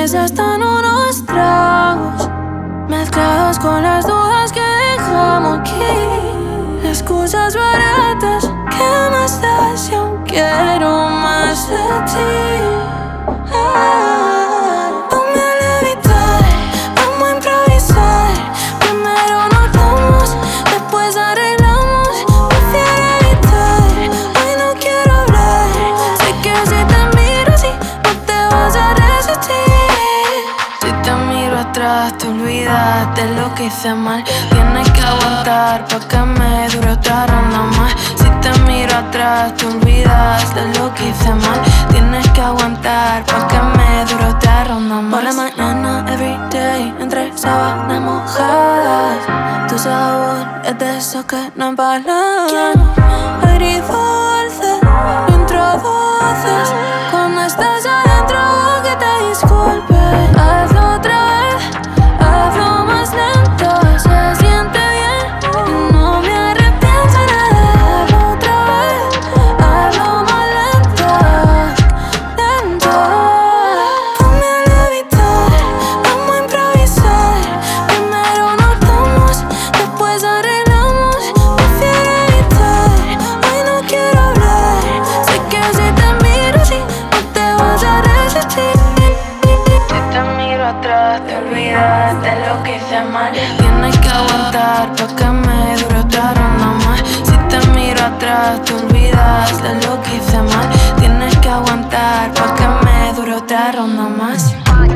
cerveza están unos tragos mezclados con las dudas que dejamos aquí. Excusas baratas, ¿qué más da si aún quiero más de ti? Ponme a levitar, vamos a improvisar. Primero nos damos, después arreglamos. Prefiero evitar, hoy no quiero hablar. Sé que si te miro así, no te vas a resistir. Si te miro atrás, te olvidas de lo que hice mal. Tienes que aguantar pa' que me dure otra ronda más. Si te miro atrás, te olvidas de lo que hice mal. Tienes que aguantar pa' que me dure otra ronda más. Por la mañana, everyday, entre sábanas mojadas. Tu sabor es de esos que no empalagan. Agridulce, lo introduces. Cuando estás adentro, que te disculpe. Hazlo otra vez, hazlo más lento. Se siente bien y no me arrepiento nada. Hazlo otra vez, hazlo más lento, lento. Ponme a levitar, vamos a improvisar. Primero nos damos, después arreglamos. Prefiero evitar, hoy no quiero hablar. Sé que si te miro así, no te vas a resistir. Si te miro atrás, te olvidas de lo que hice mal. Tienes que aguantar pa' que me dure otra ronda más. Si te miro atrás, te olvidas de lo que hice mal. Tienes que aguantar pa' que me dure otra ronda más.